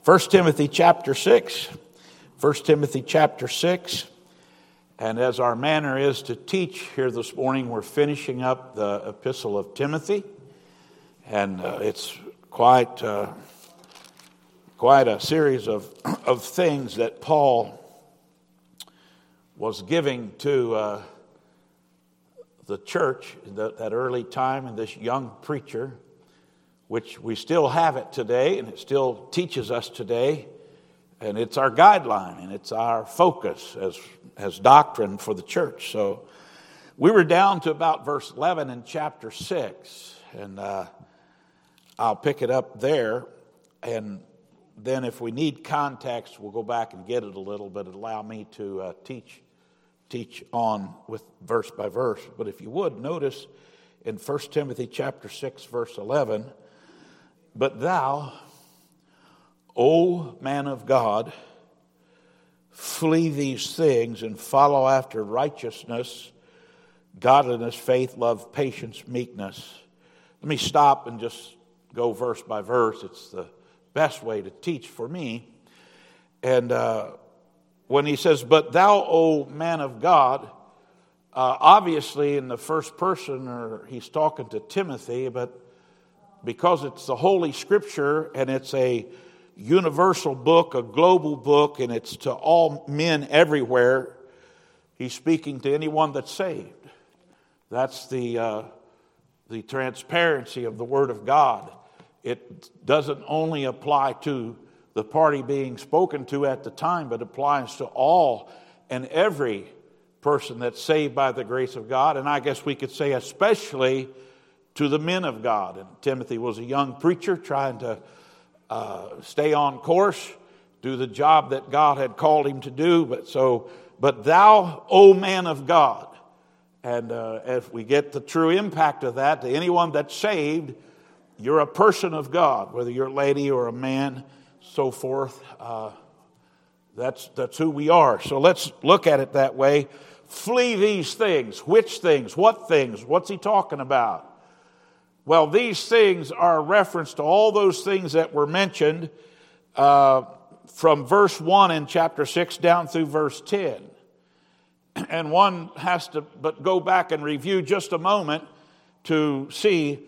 First Timothy chapter 6. 1 Timothy chapter 6. And as our manner is to teach here this morning, we're finishing up the epistle of Timothy. And it's quite a series of things that Paul was giving to the church that early time, and this young preacher, which we still have it today, and it still teaches us today, and it's our guideline, and it's our focus as doctrine for the church. So we were down to about verse 11 in chapter 6, and I'll pick it up there, and then if we need context, we'll go back and get it a little, but it'll allow me to teach on with verse by verse. But if you would, notice in 1 Timothy chapter 6, verse 11, "But thou, O man of God, flee these things and follow after righteousness, godliness, faith, love, patience, meekness." Let me stop and just go verse by verse. It's the best way to teach for me. And when he says, "But thou, O man of God," obviously in the first person, or he's talking to Timothy, but because it's the Holy Scripture and it's a universal book, a global book, and it's to all men everywhere, he's speaking to anyone that's saved. That's the transparency of the Word of God. It doesn't only apply to the party being spoken to at the time, but applies to all and every person that's saved by the grace of God. And I guess we could say especially to the men of God. And Timothy was a young preacher trying to stay on course, do the job that God had called him to do. But thou, O man of God. And if we get the true impact of that to anyone that's saved, you're a person of God, whether you're a lady or a man, so forth. That's who we are. So let's look at it that way. Flee these things. Which things? What things? What's he talking about? Well, these things are a reference to all those things that were mentioned from verse 1 in chapter 6 down through verse 10. And one has to but go back and review just a moment to see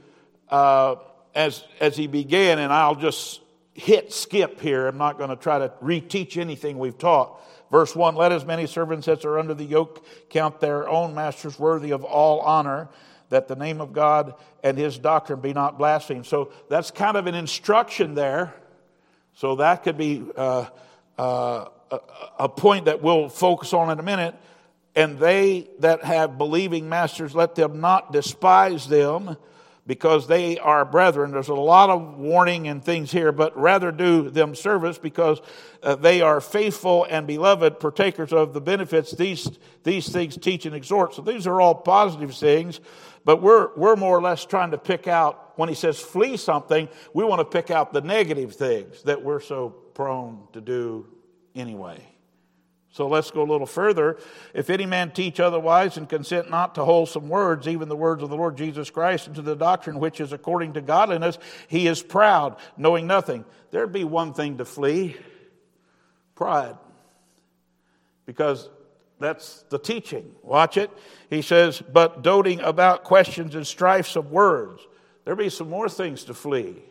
as he began, and I'll just skip here. I'm not going to try to reteach anything we've taught. Verse 1, "Let as many servants as are under the yoke count their own masters worthy of all honor, that the name of God and his doctrine be not blasphemed." So that's kind of an instruction there. So that could be a point that we'll focus on in a minute. "And they that have believing masters, let them not despise them, because they are brethren." There's a lot of warning and things here, but rather do them service, because they are faithful and beloved, partakers of the benefits these things teach and exhort. So these are all positive things, but we're more or less trying to pick out, when he says flee something, we want to pick out the negative things that we're so prone to do anyway. So let's go a little further. "If any man teach otherwise and consent not to wholesome words, even the words of the Lord Jesus Christ, and to the doctrine which is according to godliness, he is proud, knowing nothing." There'd be one thing to flee: pride. Because that's the teaching. Watch it. He says, "But doting about questions and strifes of words." There'd be some more things to flee.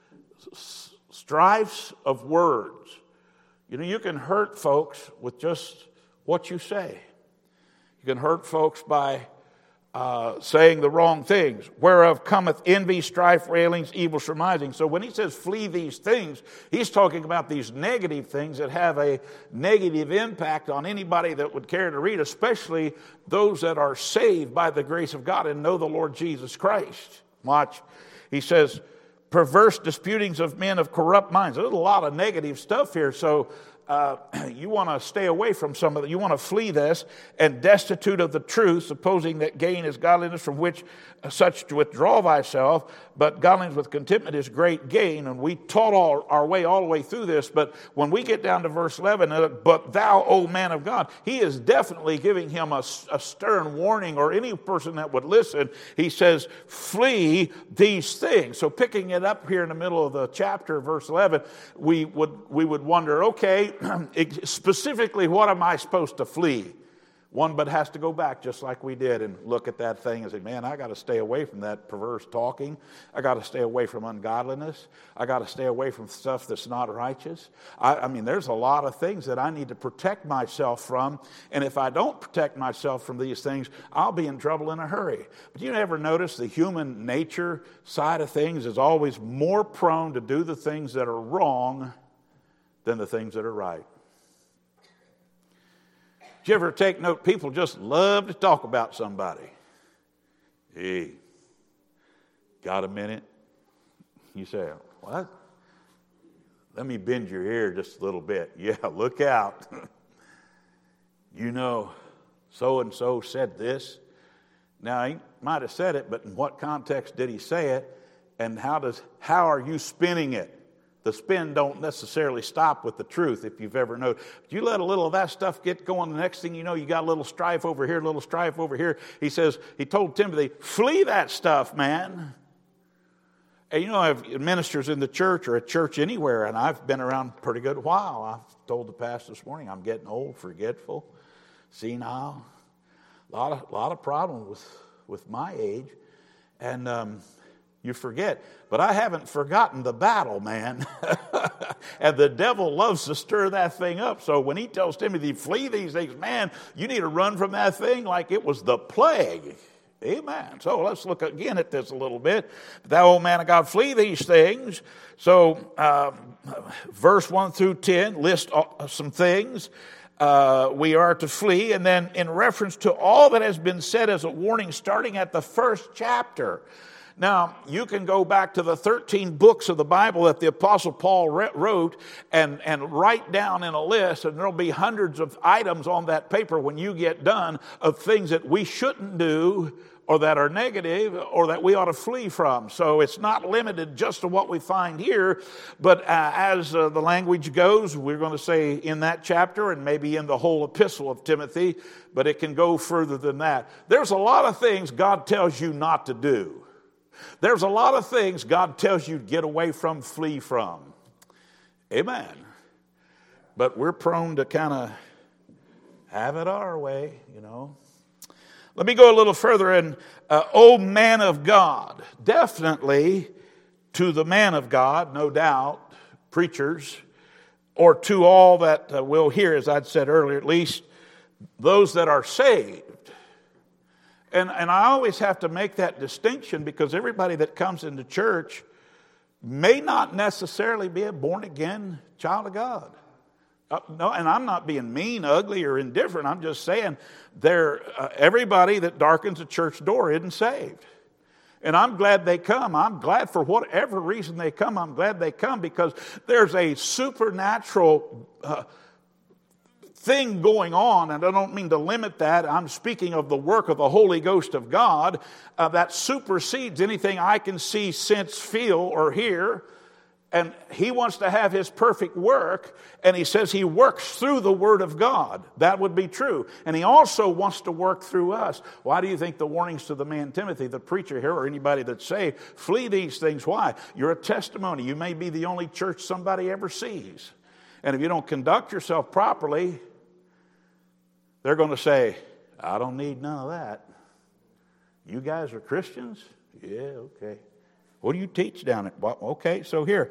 Strifes of words. You know, you can hurt folks with just what you say. You can hurt folks by saying the wrong things. "Whereof cometh envy, strife, railings, evil surmising." So when he says flee these things, he's talking about these negative things that have a negative impact on anybody that would care to read, especially those that are saved by the grace of God and know the Lord Jesus Christ. Watch. He says, "Perverse disputings of men of corrupt minds." There's a lot of negative stuff here. So you want to stay away from some of it. You want to flee this, and destitute of the truth, supposing that gain is godliness, from which such to withdraw thyself, but godliness with contentment is great gain. And we taught our way all the way through this, but when we get down to verse 11, but thou, O man of God, he is definitely giving him a stern warning, or any person that would listen. He says, flee these things. So picking it up here in the middle of the chapter, verse 11, we would wonder, okay, specifically, what am I supposed to flee? One but has to go back, just like we did, and look at that thing and say, man, I got to stay away from that perverse talking. I got to stay away from ungodliness. I got to stay away from stuff that's not righteous. I mean, there's a lot of things that I need to protect myself from, and if I don't protect myself from these things, I'll be in trouble in a hurry. But you ever notice the human nature side of things is always more prone to do the things that are wrong than the things that are right? Did you ever take note? People just love to talk about somebody. Hey, got a minute? You say, what? Let me bend your ear just a little bit. Yeah, look out. You know, so-and-so said this. Now, he might have said it, but in what context did he say it? And how are you spinning it? The spin don't necessarily stop with the truth, if you've ever known. But you let a little of that stuff get going, the next thing you know, you got a little strife over here, a little strife over here. He told Timothy, flee that stuff, man. And you know, I have ministers in the church or at church anywhere, and I've been around a pretty good while. I told the pastor this morning, I'm getting old, forgetful, senile. A lot of problems with my age. And you forget. But I haven't forgotten the battle, man. And the devil loves to stir that thing up. So when he tells Timothy, flee these things, man, you need to run from that thing like it was the plague. Amen. So let's look again at this a little bit. Thou, O man of God, flee these things. So verse 1 through 10 list some things we are to flee. And then in reference to all that has been said as a warning, starting at the first chapter. Now, you can go back to the 13 books of the Bible that the Apostle Paul wrote and write down in a list, and there'll be hundreds of items on that paper when you get done of things that we shouldn't do or that are negative or that we ought to flee from. So it's not limited just to what we find here, but as the language goes, we're going to say in that chapter and maybe in the whole epistle of Timothy, but it can go further than that. There's a lot of things God tells you not to do. There's a lot of things God tells you to get away from, flee from. Amen. But we're prone to kind of have it our way, you know. Let me go a little further. And, O man of God, definitely to the man of God, no doubt, preachers, or to all that will hear, as I'd said earlier, at least those that are saved. And I always have to make that distinction because everybody that comes into church may not necessarily be a born-again child of God. No, and I'm not being mean, ugly, or indifferent. I'm just saying everybody that darkens a church door isn't saved. And I'm glad they come. I'm glad for whatever reason they come. I'm glad they come because there's a supernatural thing going on, and I don't mean to limit that. I'm speaking of the work of the Holy Ghost of God that supersedes anything I can see, sense, feel, or hear. And He wants to have His perfect work, and He says He works through the Word of God. That would be true. And He also wants to work through us. Why do you think the warnings to the man Timothy, the preacher here, or anybody that's saved, flee these things? Why? You're a testimony. You may be the only church somebody ever sees. And if you don't conduct yourself properly, they're going to say, I don't need none of that. You guys are Christians? Yeah, okay. What do you teach down at? Well, okay, so here.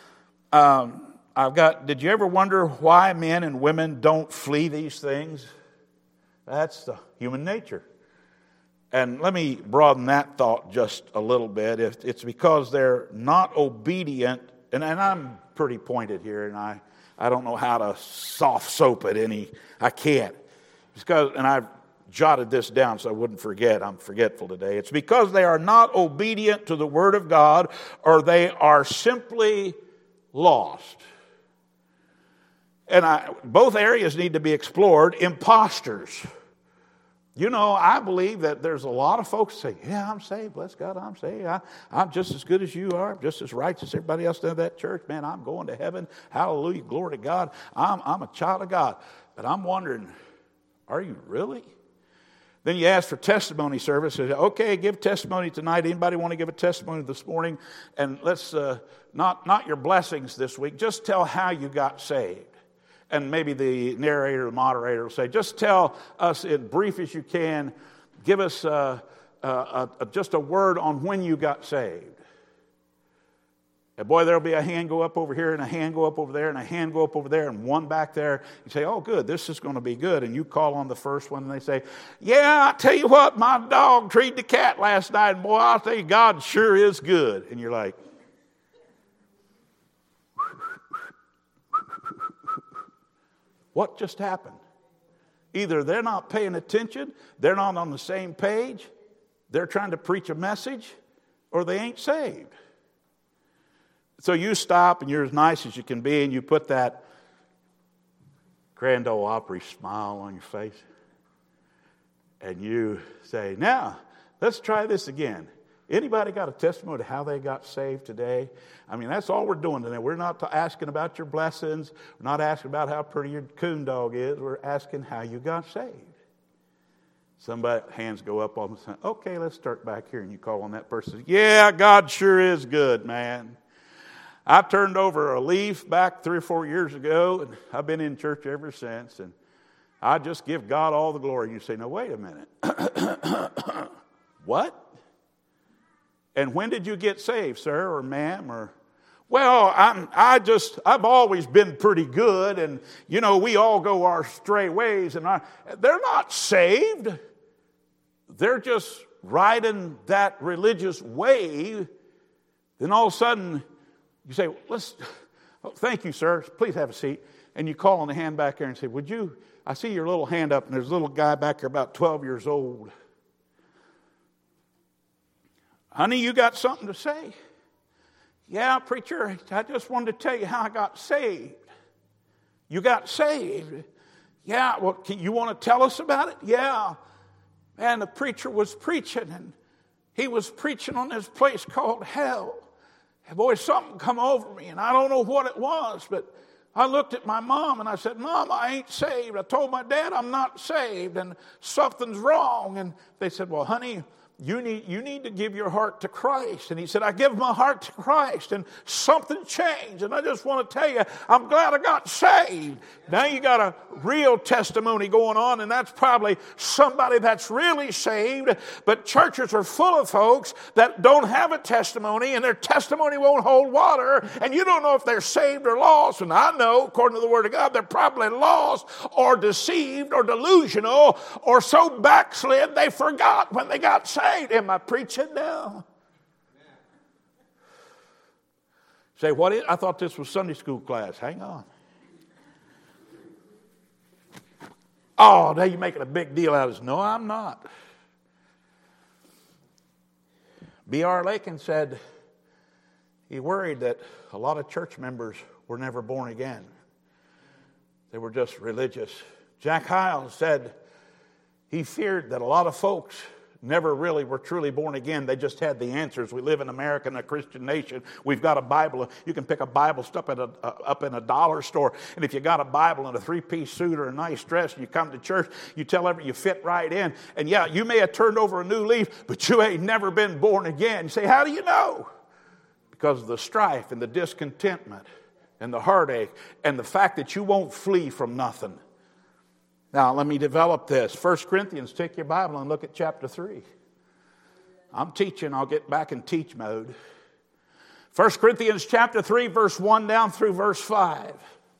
Did you ever wonder why men and women don't flee these things? That's the human nature. And let me broaden that thought just a little bit. It's because they're not obedient, and I'm pretty pointed here, and I don't know how to soft soap it any. I can't. And I've jotted this down so I wouldn't forget. I'm forgetful today. It's because they are not obedient to the Word of God, or they are simply lost. both areas need to be explored. Imposters. You know, I believe that there's a lot of folks say, yeah, I'm saved. Bless God, I'm saved. I'm just as good as you are. I'm just as righteous as everybody else in that church. Man, I'm going to heaven. Hallelujah. Glory to God. I'm a child of God. But I'm wondering, are you really? Then you ask for testimony service. Okay, give testimony tonight. Anybody want to give a testimony this morning? And let's, not your blessings this week. Just tell how you got saved. And maybe the narrator or the moderator will say, just tell us as brief as you can. Give us just a word on when you got saved. And boy, there'll be a hand go up over here and a hand go up over there and a hand go up over there and one back there. You say, oh, good, this is going to be good. And you call on the first one and they say, yeah, I tell you what, my dog treed the cat last night. And boy, I'll tell you, God sure is good. And you're like, what just happened? Either they're not paying attention, they're not on the same page, they're trying to preach a message, or they ain't saved. So you stop and you're as nice as you can be and you put that Grand Ole Opry smile on your face. And you say, now, let's try this again. Anybody got a testimony to how they got saved today? I mean, that's all we're doing today. We're not asking about your blessings. We're not asking about how pretty your coon dog is. We're asking how you got saved. Somebody, hands go up all the time. Okay, let's start back here. And you call on that person. Yeah, God sure is good, man. I turned over a leaf back 3 or 4 years ago, and I've been in church ever since. And I just give God all the glory. You say, no, wait a minute. What? And when did you get saved, sir or ma'am? Or, well, I've always been pretty good, and you know we all go our stray ways, and they're not saved. They're just riding that religious wave. Then all of a sudden, you say, thank you, sir. Please have a seat. And you call on the hand back there and say, would you? I see your little hand up, and there's a little guy back there about 12 years old. Honey, you got something to say? Yeah, preacher, I just wanted to tell you how I got saved. You got saved? Yeah, well, you want to tell us about it? Yeah. Man, the preacher was preaching, and he was preaching on this place called hell. And boy, something come over me, and I don't know what it was, but I looked at my mom, and I said, Mom, I ain't saved. I told my dad I'm not saved, and something's wrong. And they said, well, honey, you need to give your heart to Christ. And he said, I give my heart to Christ, and something changed. And I just want to tell you, I'm glad I got saved. Now you got a real testimony going on, and that's probably somebody that's really saved. But churches are full of folks that don't have a testimony, and their testimony won't hold water, and you don't know if they're saved or lost. And I know, according to the Word of God, they're probably lost or deceived or delusional or so backslid they forgot when they got saved. Am I preaching now? Say, what is? I thought this was Sunday school class. Hang on. Oh, now you're making a big deal out of this. No, I'm not. B.R. Lakin said he worried that a lot of church members were never born again. They were just religious. Jack Hyles said he feared that a lot of folks never really were truly born again. They just had the answers. We live in America, in a Christian nation. We've got a Bible. You can pick a Bible up in a dollar store. And if you got a Bible and a 3-piece suit or a nice dress and you come to church, you tell everybody you fit right in. And yeah, you may have turned over a new leaf, but you ain't never been born again. You say, how do you know? Because of the strife and the discontentment and the heartache and the fact that you won't flee from nothing. Now, let me develop this. 1 Corinthians, take your Bible and look at chapter 3. I'm teaching. I'll get back in teach mode. 1 Corinthians chapter 3, verse 1 down through verse 5.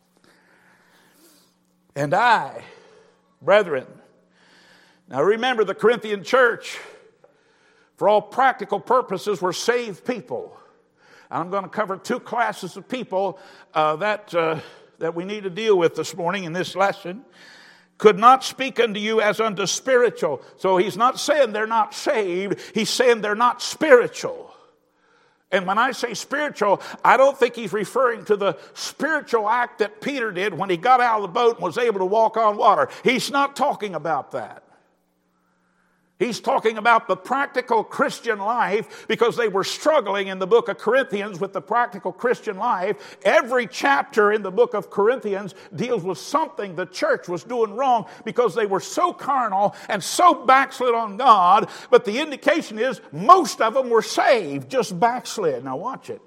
And I, brethren. Now remember, the Corinthian church, for all practical purposes, were saved people. And I'm going to cover 2 classes of people that we need to deal with this morning in this lesson. Could not speak unto you as unto spiritual. So he's not saying they're not saved. He's saying they're not spiritual. And when I say spiritual, I don't think he's referring to the spiritual act that Peter did when he got out of the boat and was able to walk on water. He's not talking about that. He's talking about the practical Christian life, because they were struggling in the book of Corinthians with the practical Christian life. Every chapter in the book of Corinthians deals with something the church was doing wrong because they were so carnal and so backslid on God. But the indication is most of them were saved, just backslid. Now watch it.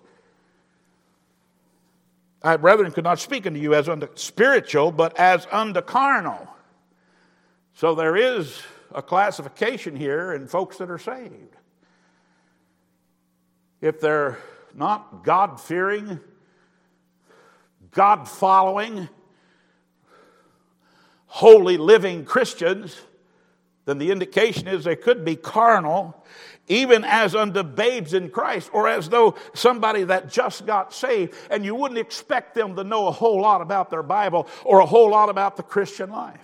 I, brethren, could not speak unto you as unto spiritual, but as unto carnal. So there is a classification here in folks that are saved. If they're not God-fearing, God-following, holy living Christians, then the indication is they could be carnal, even as unto babes in Christ, or as though somebody that just got saved, and you wouldn't expect them to know a whole lot about their Bible or a whole lot about the Christian life.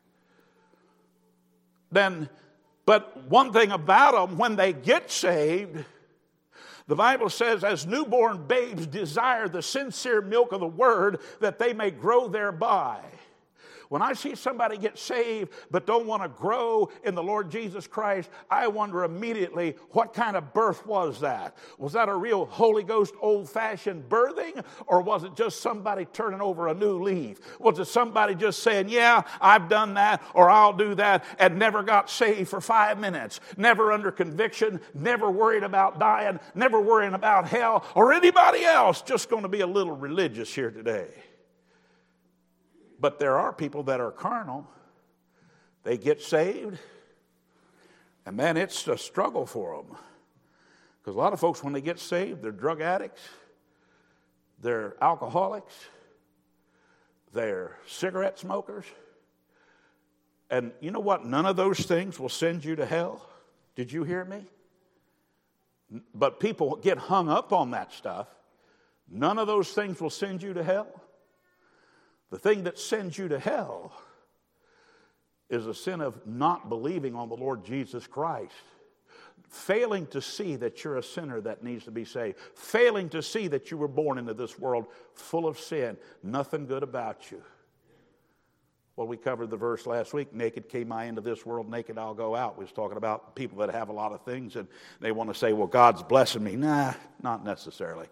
But one thing about them, when they get saved, the Bible says, as newborn babes desire the sincere milk of the word, that they may grow thereby. When I see somebody get saved but don't want to grow in the Lord Jesus Christ, I wonder immediately, what kind of birth was that? Was that a real Holy Ghost old-fashioned birthing? Or was it just somebody turning over a new leaf? Was it somebody just saying, yeah, I've done that, or I'll do that, and never got saved for 5 minutes, never under conviction, never worried about dying, never worrying about hell, or anybody else, just going to be a little religious here today? But there are people that are carnal. They get saved, and man, it's a struggle for them. Because a lot of folks, when they get saved, they're drug addicts, they're alcoholics, they're cigarette smokers. And you know what? None of those things will send you to hell. Did you hear me? But people get hung up on that stuff. None of those things will send you to hell. The thing that sends you to hell is a sin of not believing on the Lord Jesus Christ. Failing to see that you're a sinner that needs to be saved. Failing to see that you were born into this world full of sin. Nothing good about you. Well, we covered the verse last week, naked came I into this world, naked I'll go out. We was talking about people that have a lot of things and they want to say, well, God's blessing me. Nah, not necessarily.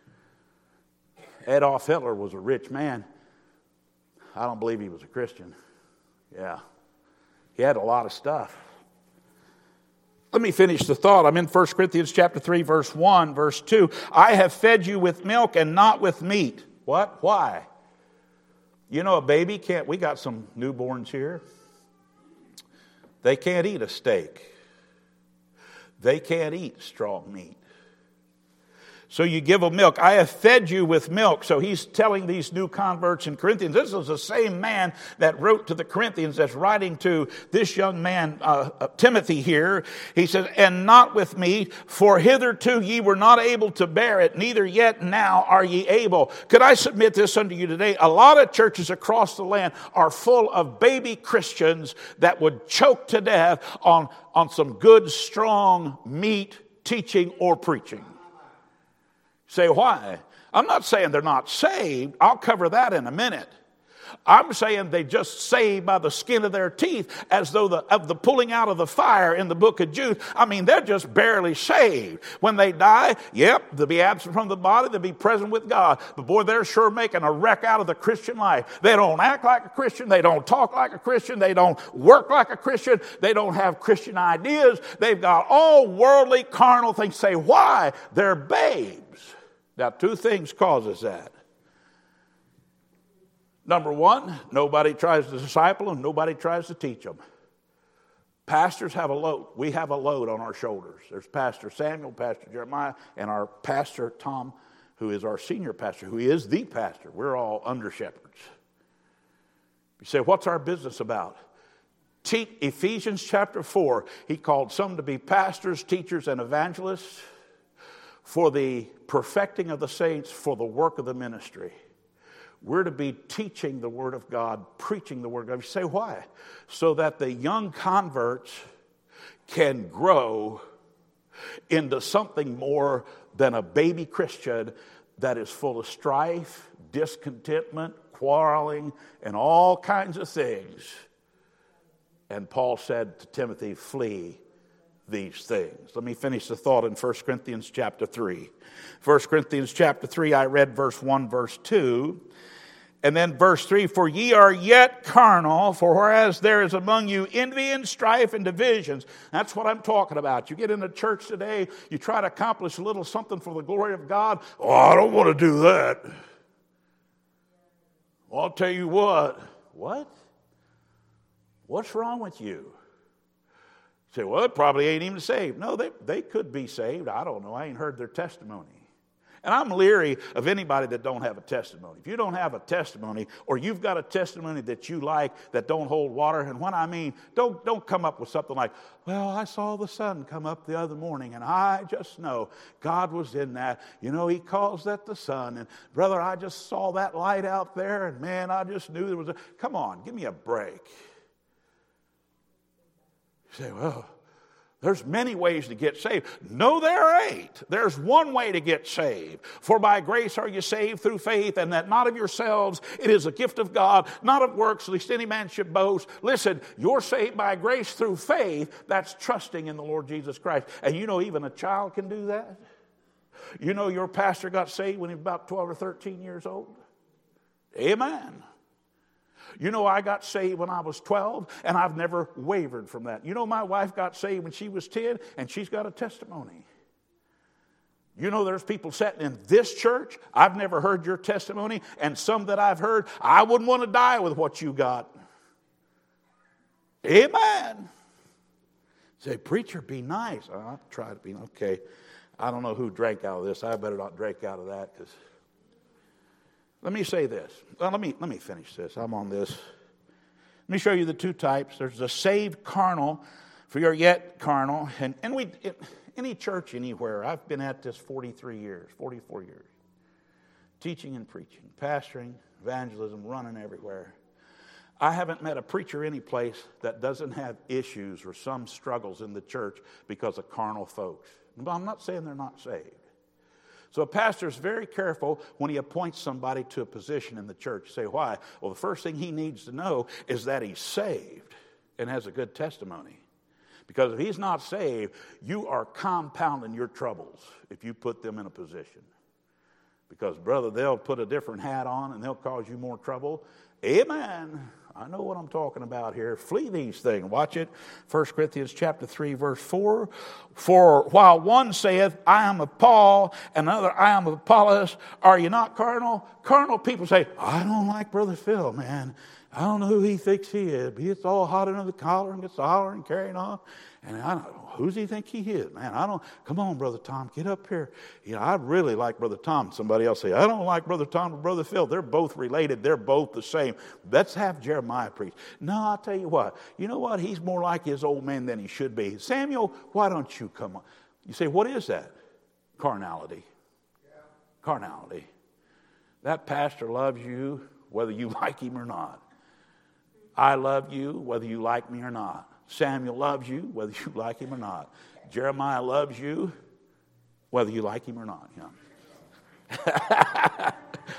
Adolf Hitler was a rich man. I don't believe he was a Christian. Yeah. He had a lot of stuff. Let me finish the thought. I'm in 1 Corinthians chapter 3, verse 1, verse 2. I have fed you with milk and not with meat. What? Why? You know, a baby can't, we got some newborns here. They can't eat a steak. They can't eat strong meat. So you give them milk. I have fed you with milk. So he's telling these new converts in Corinthians. This is the same man that wrote to the Corinthians that's writing to this young man, Timothy here. He says, and not with meat, for hitherto ye were not able to bear it, neither yet now are ye able. Could I submit this unto you today? A lot of churches across the land are full of baby Christians that would choke to death on some good, strong meat teaching or preaching. Say, why? I'm not saying they're not saved. I'll cover that in a minute. I'm saying they just saved by the skin of their teeth, as though of the pulling out of the fire in the book of Jude. I mean, they're just barely saved. When they die, yep, they'll be absent from the body, they'll be present with God. But boy, they're sure making a wreck out of the Christian life. They don't act like a Christian. They don't talk like a Christian. They don't work like a Christian. They don't have Christian ideas. They've got all worldly, carnal things. Say, why? They're babes. Now, two things causes that. Number one, nobody tries to disciple them. Nobody tries to teach them. Pastors have a load. We have a load on our shoulders. There's Pastor Samuel, Pastor Jeremiah, and our Pastor Tom, who is our senior pastor, who is the pastor. We're all under shepherds. You say, what's our business about? Ephesians chapter 4, he called some to be pastors, teachers, and evangelists for the perfecting of the saints, for the work of the ministry. We're to be teaching the Word of God, preaching the Word of God. You say, why? So that the young converts can grow into something more than a baby Christian that is full of strife, discontentment, quarreling, and all kinds of things. And Paul said to Timothy, flee these things. Let me finish the thought in 1 Corinthians chapter 3. 1 Corinthians chapter 3, I read verse 1, verse 2. And then verse 3, for ye are yet carnal, for whereas there is among you envy and strife and divisions. That's what I'm talking about. You get into church today, you try to accomplish a little something for the glory of God. Oh, I don't want to do that. Well, I'll tell you what. What? What's wrong with you? You say, well, it probably ain't even saved. No, they could be saved. I don't know. I ain't heard their testimony. And I'm leery of anybody that don't have a testimony. If you don't have a testimony, or you've got a testimony that you like that don't hold water, and what I mean, don't come up with something like, well, I saw the sun come up the other morning, and I just know God was in that. You know, He calls that the sun. And brother, I just saw that light out there, and man, I just knew there was a... Come on, give me a break. You say, well, there's many ways to get saved. No, there ain't. There's one way to get saved. For by grace are you saved through faith, and that not of yourselves. It is a gift of God, not of works, lest any man should boast. Listen, you're saved by grace through faith. That's trusting in the Lord Jesus Christ. And you know even a child can do that. You know your pastor got saved when he was about 12 or 13 years old. Amen. You know, I got saved when I was 12, and I've never wavered from that. You know, my wife got saved when she was 10, and she's got a testimony. You know, there's people sitting in this church. I've never heard your testimony, and some that I've heard, I wouldn't want to die with what you got. Amen. Say, preacher, be nice. I'll try to be, okay. I don't know who drank out of this. I better not drink out of that, because... Let me say this. Well, let me finish this. I'm on this. Let me show you the two types. There's the saved carnal, for you're yet carnal. And any church anywhere, I've been at this 44 years, teaching and preaching, pastoring, evangelism, running everywhere. I haven't met a preacher any place that doesn't have issues or some struggles in the church because of carnal folks. But I'm not saying they're not saved. So a pastor is very careful when he appoints somebody to a position in the church. You say, why? Well, the first thing he needs to know is that he's saved and has a good testimony. Because if he's not saved, you are compounding your troubles if you put them in a position. Because, brother, they'll put a different hat on and they'll cause you more trouble. Amen. I know what I'm talking about here. Flee these things. Watch it. 1 Corinthians chapter 3, verse 4. For while one saith, I am of Paul, and another, I am of Apollos, are you not carnal? Carnal people say, I don't like Brother Phil, man. I don't know who he thinks he is. He gets all hot under the collar and gets hollering and carrying on. And I don't know, who's he think he is? Man, come on, Brother Tom, get up here. You know, I really like Brother Tom. Somebody else say, I don't like Brother Tom or Brother Phil. They're both related. They're both the same. Let's have Jeremiah preach. No, I'll tell you what. You know what? He's more like his old man than he should be. Samuel, why don't you come on? You say, what is that? Carnality. Yeah. Carnality. That pastor loves you whether you like him or not. I love you whether you like me or not. Samuel loves you whether you like him or not. Jeremiah loves you whether you like him or not. Yeah.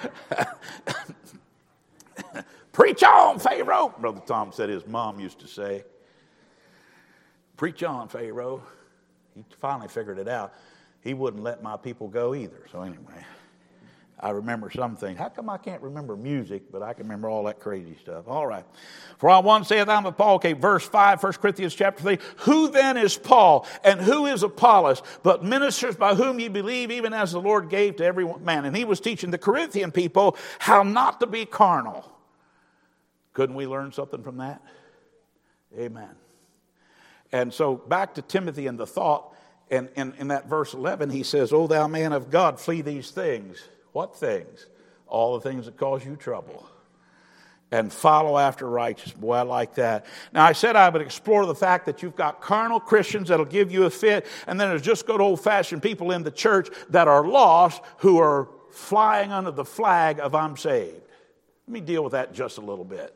Preach on, Pharaoh, Brother Tom said his mom used to say. Preach on, Pharaoh. He finally figured it out. He wouldn't let my people go either. So anyway, I remember some things. How come I can't remember music, but I can remember all that crazy stuff? All right. For while one saith, I'm of Paul. Okay, verse 5, 1 Corinthians chapter 3. Who then is Paul, and who is Apollos, but ministers by whom ye believe, even as the Lord gave to every man? And he was teaching the Corinthian people how not to be carnal. Couldn't we learn something from that? Amen. And so back to Timothy and the thought. And in that verse 11, he says, O thou man of God, flee these things. What things? All the things that cause you trouble. And follow after righteousness. Boy, I like that. Now, I said I would explore the fact that you've got carnal Christians that'll give you a fit, and then there's just good old-fashioned people in the church that are lost who are flying under the flag of I'm saved. Let me deal with that just a little bit.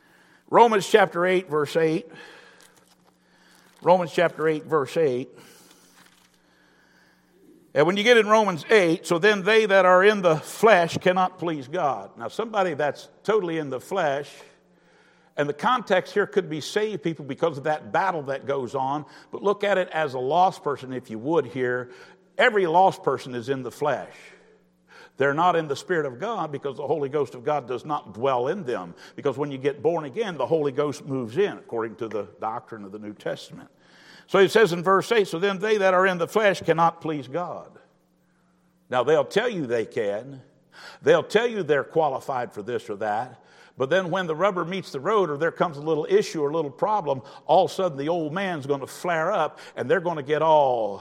Romans chapter 8, verse 8. Romans chapter 8, verse 8. And when you get in Romans 8, so then they that are in the flesh cannot please God. Now somebody that's totally in the flesh, and the context here could be saved people because of that battle that goes on, but look at it as a lost person if you would here. Every lost person is in the flesh. They're not in the Spirit of God because the Holy Ghost of God does not dwell in them. Because when you get born again, the Holy Ghost moves in according to the doctrine of the New Testament. So it says in verse 8, so then they that are in the flesh cannot please God. Now they'll tell you they can. They'll tell you they're qualified for this or that. But then when the rubber meets the road or there comes a little issue or a little problem, all of a sudden the old man's going to flare up and they're going to get all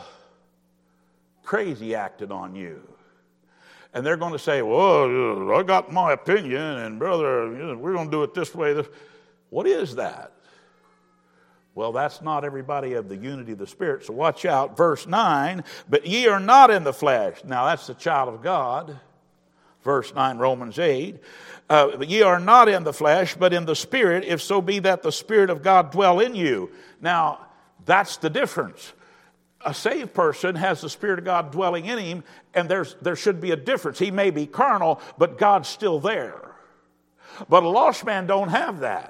crazy acting on you. And they're going to say, well, I got my opinion and brother, we're going to do it this way. What is that? Well, that's not everybody of the unity of the Spirit. So watch out. Verse 9, but ye are not in the flesh. Now that's the child of God. Verse 9, Romans 8. But ye are not in the flesh, but in the Spirit, if so be that the Spirit of God dwell in you. Now, that's the difference. A saved person has the Spirit of God dwelling in him, and there should be a difference. He may be carnal, but God's still there. But a lost man don't have that.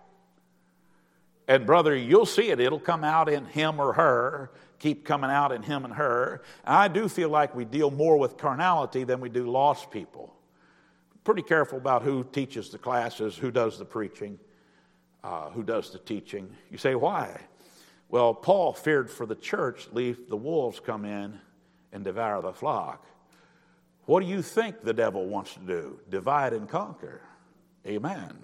And brother, you'll see it. It'll come out in him or her. Keep coming out in him and her. And I do feel like we deal more with carnality than we do lost people. Pretty careful about who teaches the classes, who does the preaching, who does the teaching. You say, why? Well, Paul feared for the church, lest the wolves come in and devour the flock. What do you think the devil wants to do? Divide and conquer. Amen.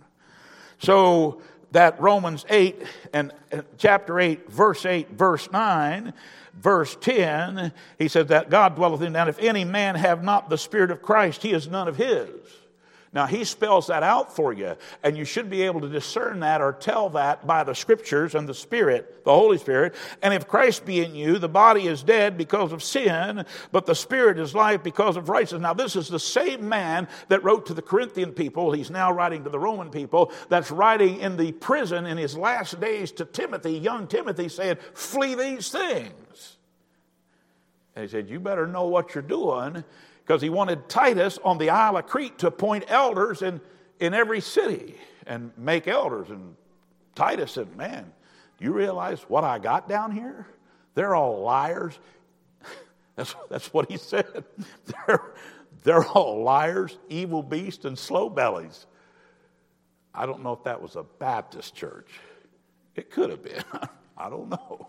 So that Romans 8 and chapter 8, verse 8, verse 9, verse 10, he says that God dwelleth in, and if any man have not the Spirit of Christ, he is none of his. Now, he spells that out for you, and you should be able to discern that or tell that by the Scriptures and the Spirit, the Holy Spirit. And if Christ be in you, the body is dead because of sin, but the Spirit is life because of righteousness. Now, this is the same man that wrote to the Corinthian people. He's now writing to the Roman people. That's writing in the prison in his last days to Timothy, young Timothy, saying, flee these things. And he said, you better know what you're doing, because he wanted Titus on the Isle of Crete to appoint elders in every city and make elders. And Titus said, man, do you realize what I got down here? They're all liars. That's what he said. They're all liars, evil beasts, and slow bellies. I don't know if that was a Baptist church. It could have been. I don't know.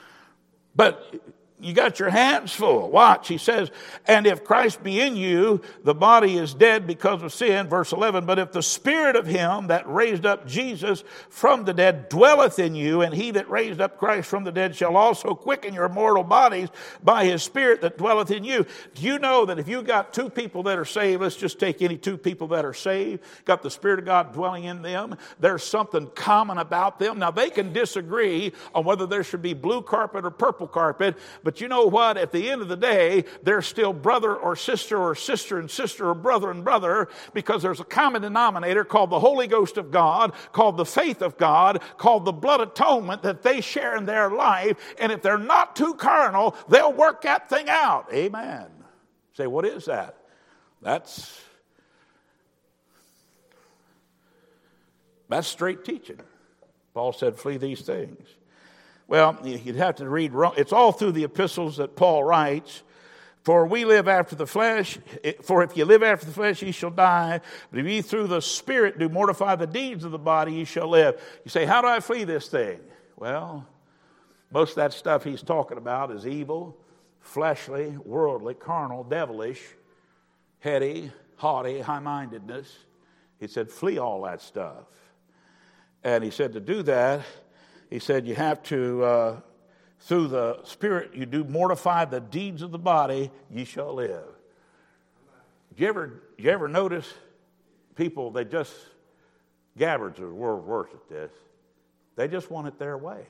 But you got your hands full. Watch, he says, and if Christ be in you, the body is dead because of sin. Verse 11, but if the Spirit of him that raised up Jesus from the dead dwelleth in you, and he that raised up Christ from the dead shall also quicken your mortal bodies by his Spirit that dwelleth in you. Do you know that if you got two people that are saved, let's just take any two people that are saved, got the Spirit of God dwelling in them, there's something common about them. Now, they can disagree on whether there should be blue carpet or purple carpet, but you know what? At the end of the day, they're still brother or sister and sister or brother and brother, because there's a common denominator called the Holy Ghost of God, called the faith of God, called the blood atonement that they share in their life. And if they're not too carnal, they'll work that thing out. Amen. Say, what is that? That's straight teaching. Paul said, flee these things. Well, you'd have to read, it's all through the epistles that Paul writes. For we live after the flesh, for if you live after the flesh, ye shall die. But if ye through the Spirit do mortify the deeds of the body, ye shall live. You say, how do I flee this thing? Well, most of that stuff he's talking about is evil, fleshly, worldly, carnal, devilish, heady, haughty, high-mindedness. He said, flee all that stuff. And he said to do that, he said, you have to, through the Spirit, you do mortify the deeds of the body, ye shall live. Did you ever notice people, they just, Gabbards are worse at this. They just want it their way.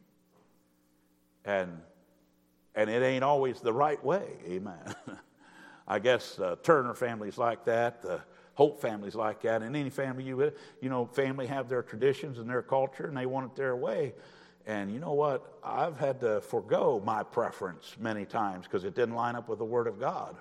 And it ain't always the right way, amen. I guess Turner family's like that, the Hope family's like that, and any family family have their traditions and their culture, and they want it their way. And you know what? I've had to forego my preference many times because it didn't line up with the Word of God.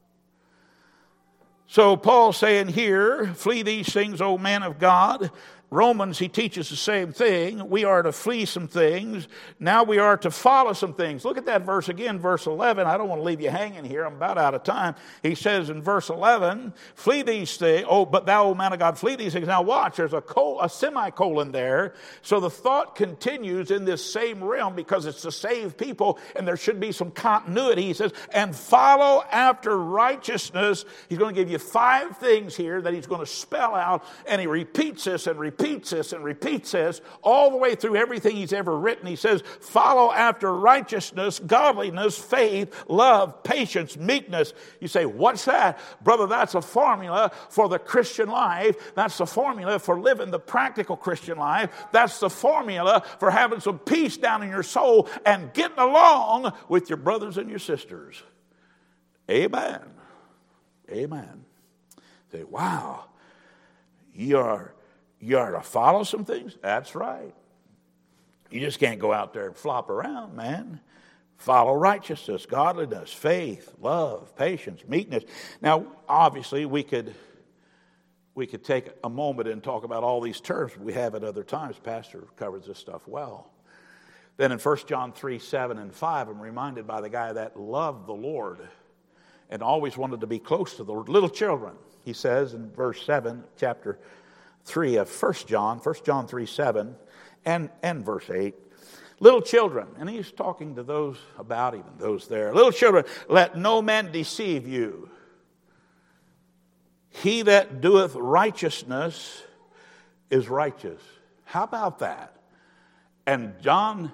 So Paul's saying here, flee these things, O man of God. Romans, he teaches the same thing. We are to flee some things. Now we are to follow some things. Look at that verse again, verse 11. I don't want to leave you hanging here. I'm about out of time. He says in verse 11, flee these things. Oh, but thou, O man of God, flee these things. Now watch, there's a semicolon there. So the thought continues in this same realm because it's to save people, and there should be some continuity. He says, and follow after righteousness. He's going to give you 5 things here that he's going to spell out, and he repeats this and repeats this and repeats this all the way through everything he's ever written. He says, follow after righteousness, godliness, faith, love, patience, meekness. You say, what's that? Brother, that's a formula for the Christian life. That's the formula for living the practical Christian life. That's the formula for having some peace down in your soul and getting along with your brothers and your sisters. Amen. Amen. Say, wow, you are to follow some things? That's right. You just can't go out there and flop around, man. Follow righteousness, godliness, faith, love, patience, meekness. Now, obviously, we could take a moment and talk about all these terms. We have at other times. Pastor covers this stuff well. Then in 1 John 3, 7 and 5, I'm reminded by the guy that loved the Lord and always wanted to be close to the Lord. Little children, he says in verse 7, chapter 3 of 1 John 3, 7, and verse 8. Little children, and he's talking to those about even those there. Little children, let no man deceive you. He that doeth righteousness is righteous. How about that? And John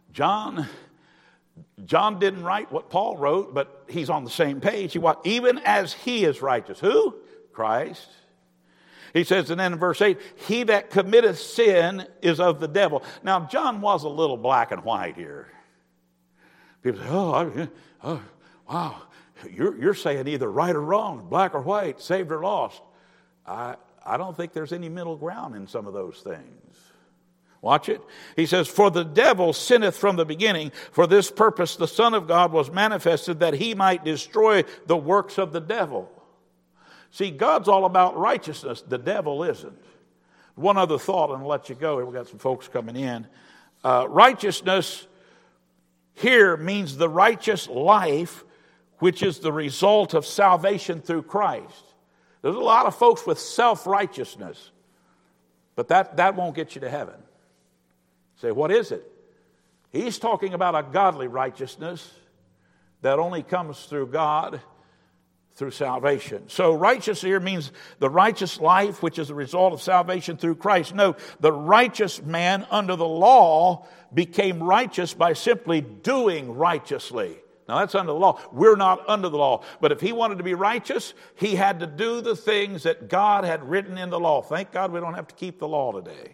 didn't write what Paul wrote, but he's on the same page. Even as he is righteous. Who? Christ. He says, and then in verse 8, he that committeth sin is of the devil. Now, John was a little black and white here. People say, oh wow, you're saying either right or wrong, black or white, saved or lost. I don't think there's any middle ground in some of those things. Watch it. He says, for the devil sinneth from the beginning. For this purpose the Son of God was manifested, that he might destroy the works of the devil. See, God's all about righteousness. The devil isn't. One other thought, and I'll let you go. We've got some folks coming in. Righteousness here means the righteous life, which is the result of salvation through Christ. There's a lot of folks with self-righteousness, but that won't get you to heaven. Say, what is it? He's talking about a godly righteousness that only comes through God, through salvation. So righteous here means the righteous life, which is the result of salvation through Christ. Note, the righteous man under the law became righteous by simply doing righteously. Now that's under the law. We're not under the law. But if he wanted to be righteous, he had to do the things that God had written in the law. Thank God we don't have to keep the law today.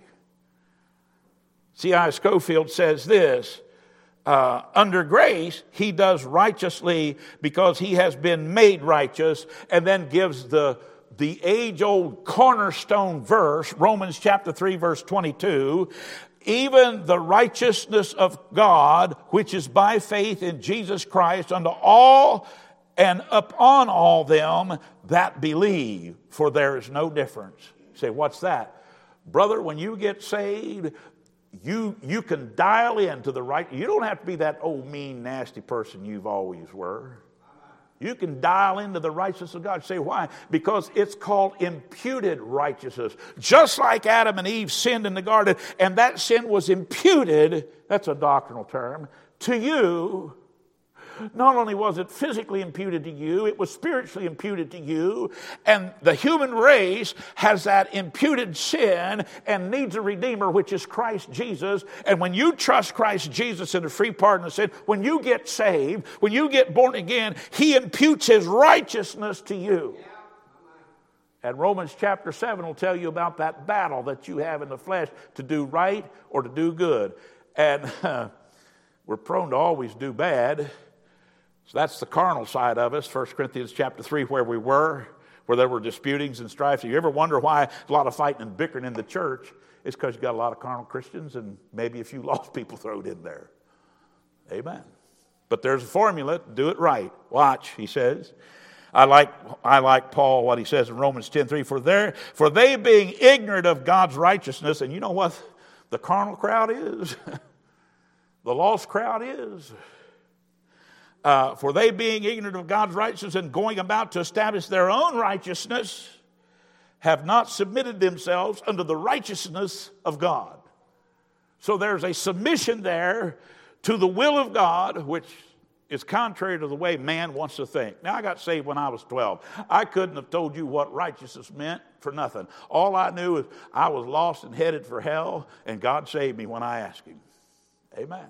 C.I. Scofield says this, under grace, he does righteously because he has been made righteous, and then gives the age-old cornerstone verse, Romans chapter 3, verse 22, even the righteousness of God, which is by faith in Jesus Christ, unto all and upon all them that believe, for there is no difference. You say, what's that? Brother, when you get saved, you can dial into the right. You don't have to be that old, mean, nasty person you've always were. You can dial into the righteousness of God. Say, why? Because it's called imputed righteousness. Just like Adam and Eve sinned in the garden, and that sin was imputed, that's a doctrinal term, to you. Not only was it physically imputed to you, it was spiritually imputed to you. And the human race has that imputed sin and needs a Redeemer, which is Christ Jesus. And when you trust Christ Jesus in the free pardon of sin, when you get saved, when you get born again, he imputes his righteousness to you. And Romans chapter 7 will tell you about that battle that you have in the flesh to do right or to do good. And we're prone to always do bad. So that's the carnal side of us. 1 Corinthians chapter 3, where we were. where there were disputings and strife. You ever wonder why a lot of fighting and bickering in the church? It's because you got a lot of carnal Christians and maybe a few lost people thrown in there. Amen. But there's a formula to do it right. Watch, he says. I like Paul, what he says in Romans 10:3. For they being ignorant of God's righteousness, and you know what the carnal crowd is? The lost crowd is. For they being ignorant of God's righteousness and going about to establish their own righteousness, have not submitted themselves unto the righteousness of God. So there's a submission there to the will of God, which is contrary to the way man wants to think. Now, I got saved when I was 12. I couldn't have told you what righteousness meant for nothing. All I knew is I was lost and headed for hell, and God saved me when I asked him. Amen.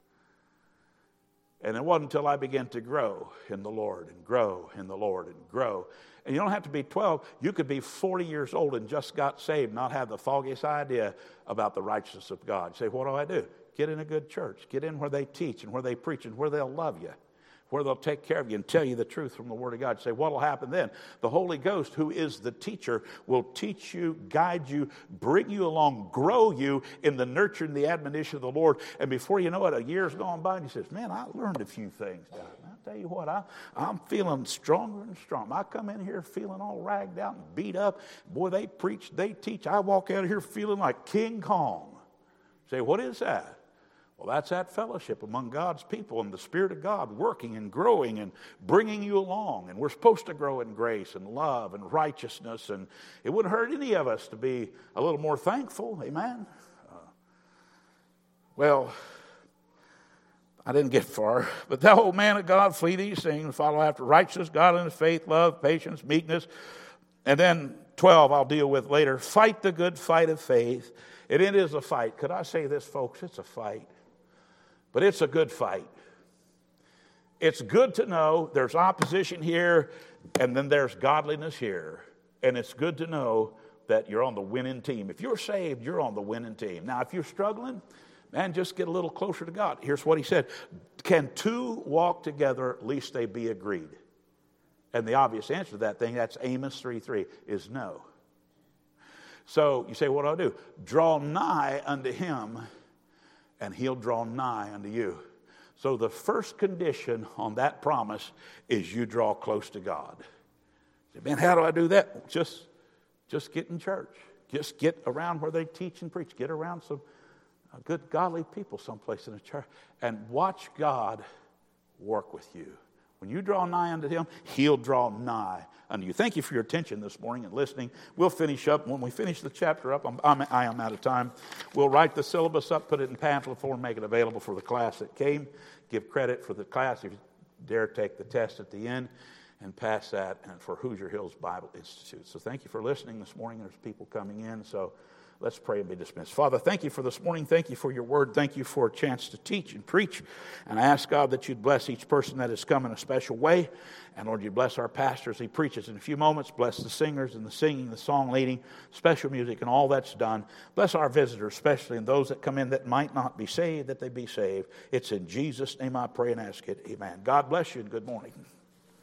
And it wasn't until I began to grow in the Lord and grow in the Lord and grow. And you don't have to be 12. You could be 40 years old and just got saved, not have the foggiest idea about the righteousness of God. You say, what do? Get in a good church. Get in where they teach and where they preach and where they'll love you, where they'll take care of you and tell you the truth from the Word of God. You say, what will happen then? The Holy Ghost, who is the teacher, will teach you, guide you, bring you along, grow you in the nurture and the admonition of the Lord. And before you know it, a year's gone by and he says, man, I learned a few things. I'll tell you what, I'm feeling stronger and stronger. I come in here feeling all ragged out and beat up. Boy, they preach, they teach. I walk out of here feeling like King Kong. You say, what is that? Well, that's that fellowship among God's people and the Spirit of God working and growing and bringing you along. And we're supposed to grow in grace and love and righteousness. And it wouldn't hurt any of us to be a little more thankful. Amen? Well, I didn't get far. But thou, O man of God, flee these things and follow after righteousness, godliness, faith, love, patience, meekness. And then 12 I'll deal with later. Fight the good fight of faith. And it is a fight. Could I say this, folks? It's a fight. But it's a good fight. It's good to know there's opposition here and then there's godliness here. And it's good to know that you're on the winning team. If you're saved, you're on the winning team. Now, if you're struggling, man, just get a little closer to God. Here's what he said. Can two walk together lest they be agreed? And the obvious answer to that thing, that's Amos 3:3, is no. So you say, what do I do? Draw nigh unto him, and he'll draw nigh unto you. So the first condition on that promise is you draw close to God. You say, man, how do I do that? Just get in church. Just get around where they teach and preach. Get around some good godly people someplace in the church. And watch God work with you. When you draw nigh unto him, he'll draw nigh unto you. Thank you for your attention this morning and listening. We'll finish up. When we finish the chapter up, I am out of time. We'll write the syllabus up, put it in pamphlet form, make it available for the class that came. Give credit for the class if you dare take the test at the end and pass that and for Hoosier Hills Bible Institute. So thank you for listening this morning. There's people coming in, so let's pray and be dismissed. Father, thank you for this morning. Thank you for your word. Thank you for a chance to teach and preach. And I ask, God, that you'd bless each person that has come in a special way. And Lord, you bless our pastor as he preaches in a few moments. Bless the singers and the singing, the song leading, special music, and all that's done. Bless our visitors, especially, and those that come in that might not be saved, that they be saved. It's in Jesus' name I pray and ask it. Amen. God bless you and good morning.